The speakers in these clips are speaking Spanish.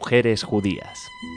mujeres judías.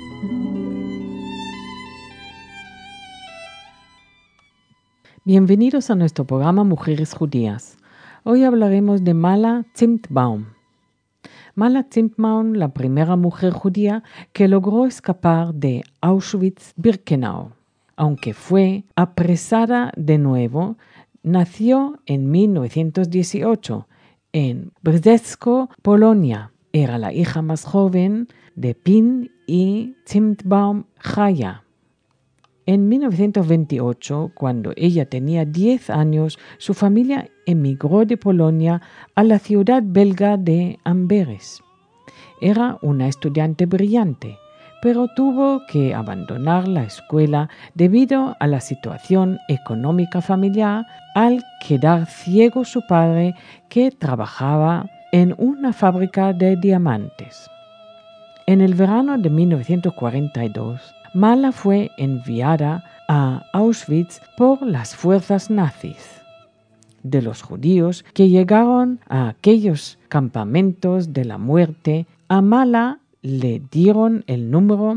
Bienvenidos a nuestro programa Mujeres Judías. Hoy hablaremos de Mala Zimtbaum. Mala Zimtbaum, la primera mujer judía que logró escapar de Auschwitz-Birkenau. Aunque fue apresada de nuevo, nació en 1918 en Brzesko, Polonia. Era la hija más joven de Pin y Zimtbaum Chaya. En 1928, cuando ella tenía 10 años, su familia emigró de Polonia a la ciudad belga de Amberes. Era una estudiante brillante, pero tuvo que abandonar la escuela debido a la situación económica familiar al quedar ciego su padre, que trabajaba en una fábrica de diamantes. En el verano de 1942, Mala fue enviada a Auschwitz por las fuerzas nazis. De los judíos que llegaron a aquellos campamentos de la muerte, a Mala le dieron el número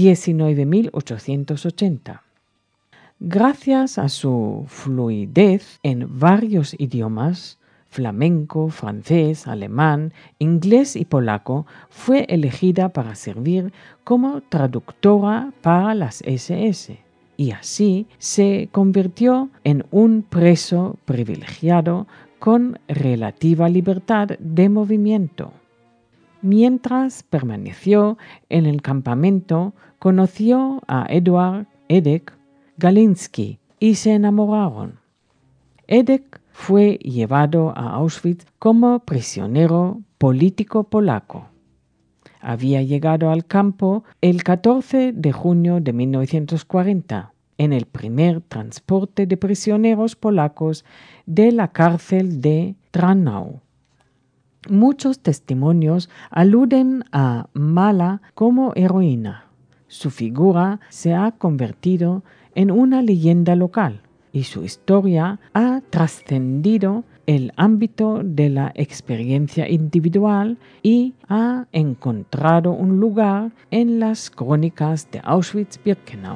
19.880. Gracias a su fluidez en varios idiomas, flamenco, francés, alemán, inglés y polaco, fue elegida para servir como traductora para las SS y así se convirtió en un preso privilegiado con relativa libertad de movimiento. Mientras permaneció en el campamento, conoció a Edek Galiński y se enamoraron. Edek fue llevado a Auschwitz como prisionero político polaco. Había llegado al campo el 14 de junio de 1940 en el primer transporte de prisioneros polacos de la cárcel de Tranau. Muchos testimonios aluden a Mala como heroína. Su figura se ha convertido en una leyenda local y su historia ha trascendido el ámbito de la experiencia individual y ha encontrado un lugar en las crónicas de Auschwitz-Birkenau.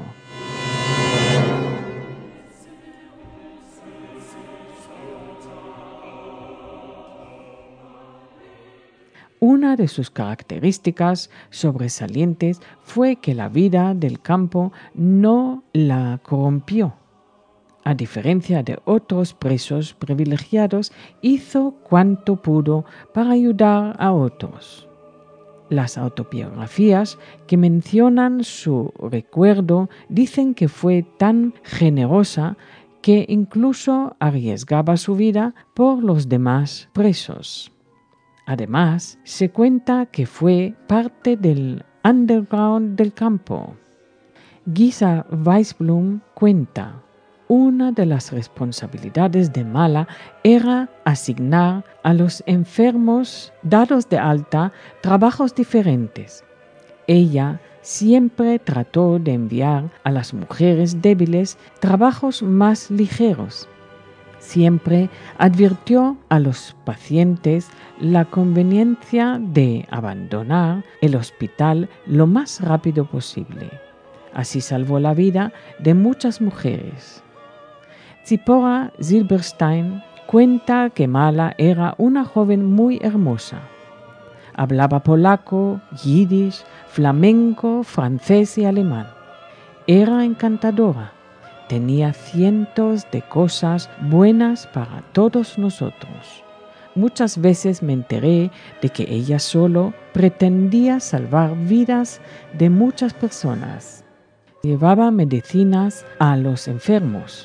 Una de sus características sobresalientes fue que la vida del campo no la corrompió. A diferencia de otros presos privilegiados, hizo cuanto pudo para ayudar a otros. Las autobiografías que mencionan su recuerdo dicen que fue tan generosa que incluso arriesgaba su vida por los demás presos. Además, se cuenta que fue parte del underground del campo. Gisa Weisblum cuenta: una de las responsabilidades de Mala era asignar a los enfermos dados de alta trabajos diferentes. Ella siempre trató de enviar a las mujeres débiles trabajos más ligeros. Siempre advirtió a los pacientes la conveniencia de abandonar el hospital lo más rápido posible. Así salvó la vida de muchas mujeres. Zipporah Silberstein cuenta que Mala era una joven muy hermosa. Hablaba polaco, yiddish, flamenco, francés y alemán. Era encantadora. Tenía cientos de cosas buenas para todos nosotros. Muchas veces me enteré de que ella solo pretendía salvar vidas de muchas personas. Llevaba medicinas a los enfermos.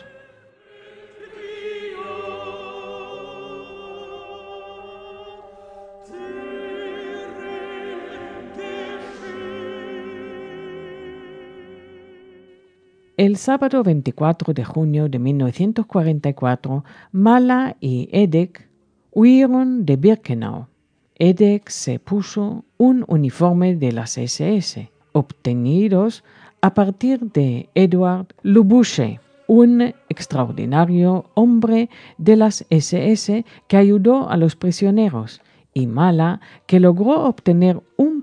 El sábado 24 de junio de 1944, Mala y Edek huyeron de Birkenau. Edek se puso un uniforme de las SS, obtenidos a partir de Eduard Lubusche, un extraordinario hombre de las SS que ayudó a los prisioneros, y Mala, que logró obtener un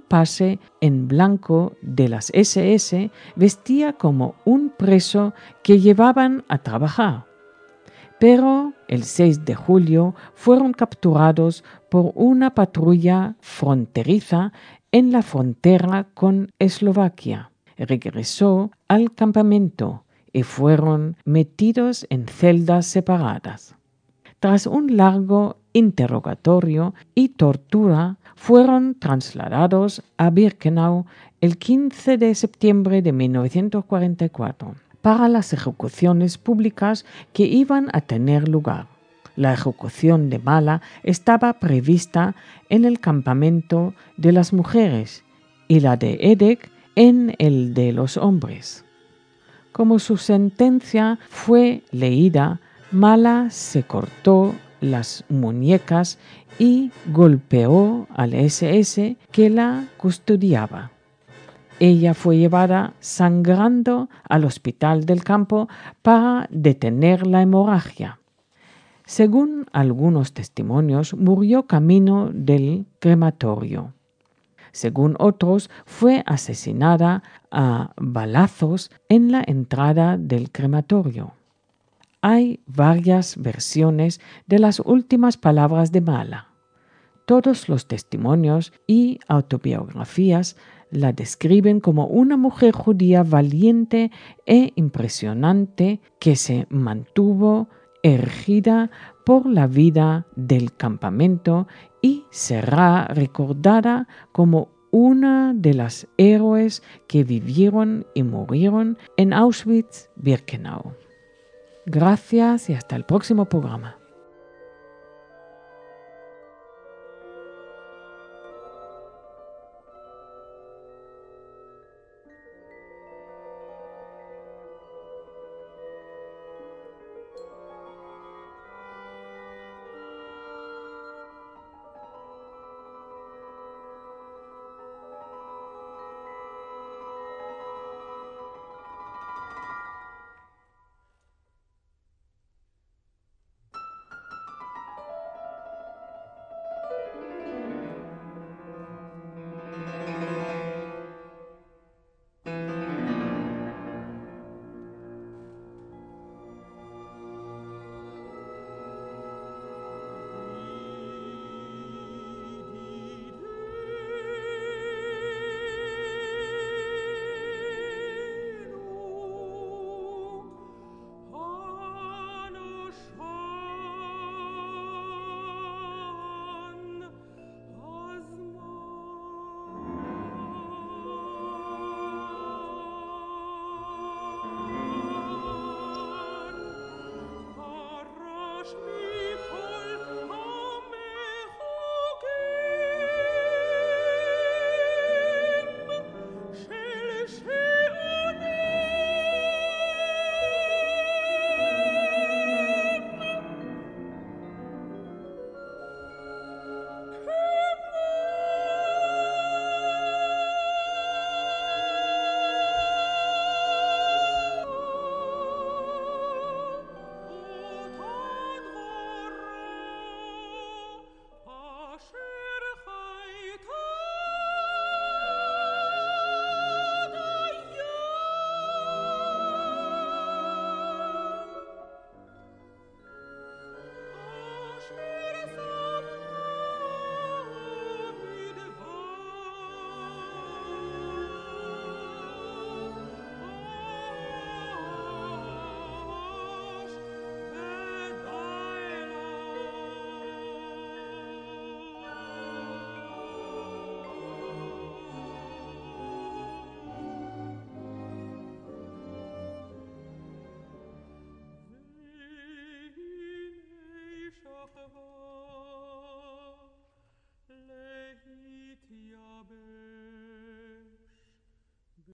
pase en blanco de las SS vestía como un preso que llevaban a trabajar. Pero el 6 de julio fueron capturados por una patrulla fronteriza en la frontera con Eslovaquia. Regresó al campamento y fueron metidos en celdas separadas. Tras un largo interrogatorio y tortura, fueron trasladados a Birkenau el 15 de septiembre de 1944 para las ejecuciones públicas que iban a tener lugar. La ejecución de Mala estaba prevista en el campamento de las mujeres y la de Edek en el de los hombres. Como su sentencia fue leída, Mala se cortó las muñecas y golpeó al SS que la custodiaba. Ella fue llevada sangrando al hospital del campo para detener la hemorragia. Según algunos testimonios, murió camino del crematorio. Según otros, fue asesinada a balazos en la entrada del crematorio. Hay varias versiones de las últimas palabras de Mala. Todos los testimonios y autobiografías la describen como una mujer judía valiente e impresionante que se mantuvo erigida por la vida del campamento y será recordada como una de las héroes que vivieron y murieron en Auschwitz-Birkenau. Gracias y hasta el próximo programa.